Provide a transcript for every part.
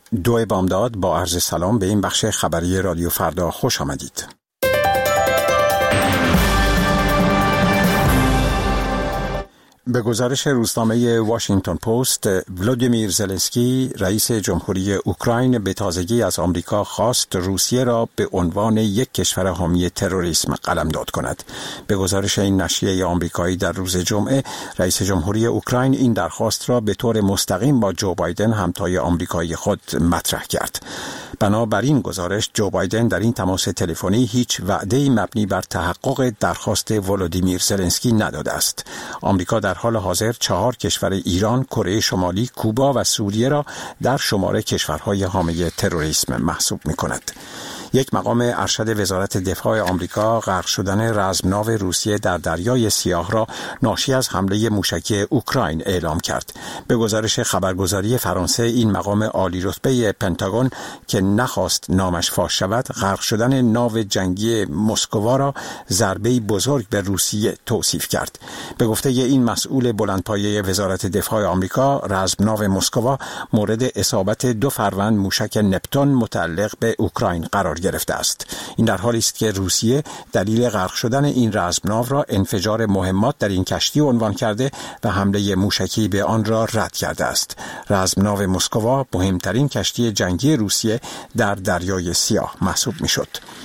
دو بامداد با عرض سلام به این بخش خبری رادیو فردا خوش آمدید. به گزارش روزنامه واشنگتن پست، ولودیمیر زلنسکی رئیس جمهوری اوکراین به تازگی از آمریکا خواست روسیه را به عنوان یک کشور حامی تروریسم قلمداد کند. به گزارش این نشریه آمریکایی در روز جمعه، رئیس جمهوری اوکراین این درخواست را به طور مستقیم با جو بایدن همتای آمریکایی خود مطرح کرد. بنابراین گزارش، جو بایدن در این تماس تلفنی هیچ وعده‌ای مبنی بر تحقق درخواست ولودیمیر زلنسکی نداده است. آمریکا در حال حاضر 4 کشور ایران، کره شمالی، کوبا و سوریه را در شمار کشورهای حامی تروریسم محسوب می‌کند. یک مقام ارشد وزارت دفاع آمریکا غرق شدن رزمناو روسیه در دریای سیاه را ناشی از حمله موشکی اوکراین اعلام کرد. به گزارش خبرگزاری فرانسه، این مقام عالی رتبه پنتاگون که نخواست نامش فاش شود، غرق شدن ناو جنگی مسکوا را ضربه‌ای بزرگ به روسیه توصیف کرد. به گفته این مسئول بلندپایه وزارت دفاع آمریکا، رزمناو مسکوا مورد اصابت 2 فروند موشک نپتون متعلق به اوکراین قرار گرفته است. این در حالی است که روسیه دلیل غرق شدن این رزمناو را انفجار مهمات در این کشتی عنوان کرده و حمله موشکی به آن را رد کرده است. رزمناو مسکوا مهمترین کشتی جنگی روسیه در دریای سیاه محسوب می‌شد.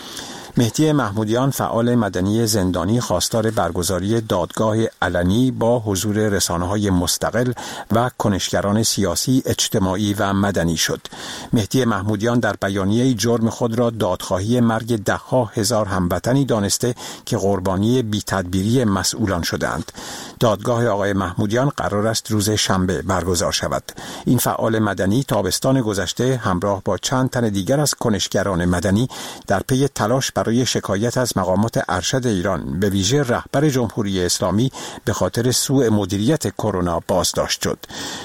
مهدی محمودیان، فعال مدنی زندانی، خواستار برگزاری دادگاه علنی با حضور رسانه‌های مستقل و کنشگران سیاسی، اجتماعی و مدنی شد. مهدی محمودیان در بیانیه جرم خود را دادخواهی مرگ ده‌ها هزار هموطنی دانسته که قربانی بی‌تدبیری مسئولان شدند. دادگاه آقای محمودیان قرار است روز شنبه برگزار شود. این فعال مدنی تابستان گذشته همراه با چند تن دیگر از کنشگران مدنی در پی تلاش برای شکایت از مقامات ارشد ایران، به ویژه رهبر جمهوری اسلامی، به خاطر سوء مدیریت کرونا بازداشت شد.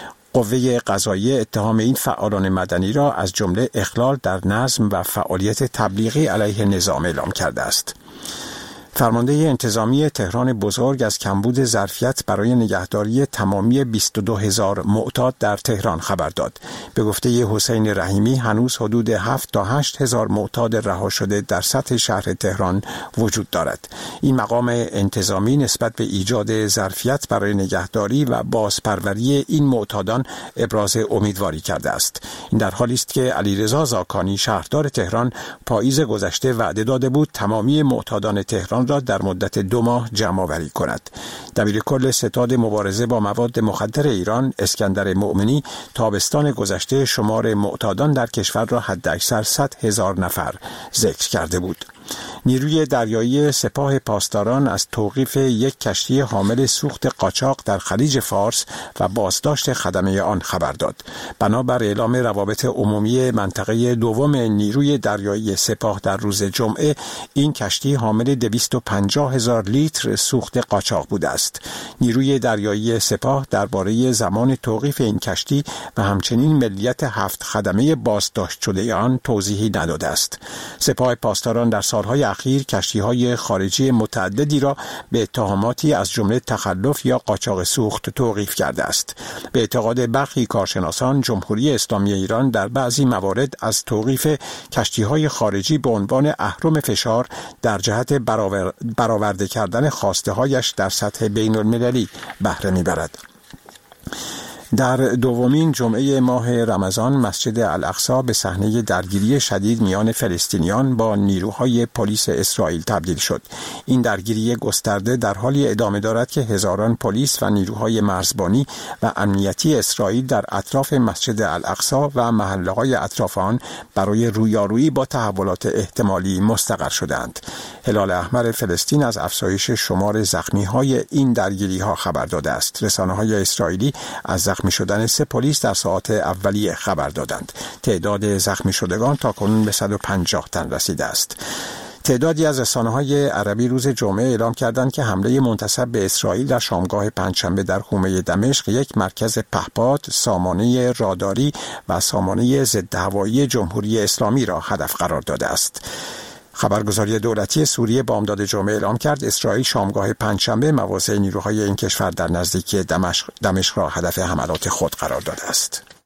قوه قضاییه اتهام این فعالان مدنی را از جمله اخلال در نظم و فعالیت تبلیغی علیه نظام اعلام کرده است. فرمانده انتظامی تهران بزرگ از کمبود ظرفیت برای نگهداری تمامی 22,000 معتاد در تهران خبر داد. به گفته حسین رحیمی، هنوز حدود 7 تا 8,000 معتاد رها شده در سطح شهر تهران وجود دارد. این مقام انتظامی نسبت به ایجاد ظرفیت برای نگهداری و بازپروری این معتادان ابراز امیدواری کرده است. این در حالی است که علیرضا زاکانی، شهردار تهران، پاییز گذشته وعده داده بود تمامی معتادان تهران را در مدت 2 ماه جمع‌آوری کند. دبیرکل ستاد مبارزه با مواد مخدر ایران، اسکندر مؤمنی، تابستان گذشته شمار معتادان در کشور را حداکثر 100,000 نفر ذکر کرده بود. نیروی دریایی سپاه پاسداران از توقیف یک کشتی حامل سوخت قاچاق در خلیج فارس و بازداشت خدمه آن خبر داد. بنابر اعلام روابط عمومی منطقه دوم نیروی دریایی سپاه در روز جمعه، این کشتی حامل 250,000 لیتر سوخت قاچاق بوده است. نیروی دریایی سپاه درباره زمان توقیف این کشتی و همچنین ملیت 7 خدمه بازداشت شده آن توضیحی نداده است. سپاه پاسداران در سالهای اخیر کشتی‌های خارجی متعددی را به اتهاماتی از جمله تخلف یا قاچاق سوخت توقیف کرده است. به اعتقاد برخی کارشناسان، جمهوری اسلامی ایران در بعضی موارد از توقیف کشتی‌های خارجی به عنوان اهرم فشار در جهت برآورده کردن خواسته‌هایش در سطح بین‌المللی بهره می‌برد. در دومین جمعه ماه رمضان، مسجد الاقصی به صحنه درگیری شدید میان فلسطینیان با نیروهای پلیس اسرائیل تبدیل شد. این درگیری گسترده در حالی ادامه دارد که هزاران پلیس و نیروهای مرزبانی و امنیتی اسرائیل در اطراف مسجد الاقصی و محله‌های اطراف آن برای رویارویی با تحولات احتمالی مستقر شدند. هلال احمر فلسطین از افزایش شمار زخمی‌های این درگیری‌ها خبر داده است. رسانه‌های اسرائیلی از زخمی شدن 3 پلیس در ساعات اولیه خبر دادند. تعداد زخمی شدگان تاکنون به 150 تن رسیده است. تعدادی از رسانه‌های عربی روز جمعه اعلام کردند که حمله منتسب به اسرائیل در شامگاه پنجشنبه در حومه دمشق یک مرکز پهپاد، سامانه راداری و سامانه ضد هوایی جمهوری اسلامی را هدف قرار داده است. خبرگزاری دولتی سوریه بامداد جمعه اعلام کرد اسرائیل شامگاه پنجشنبه مواضع نیروهای این کشور در نزدیکی دمشق را هدف حملات خود قرار داده است.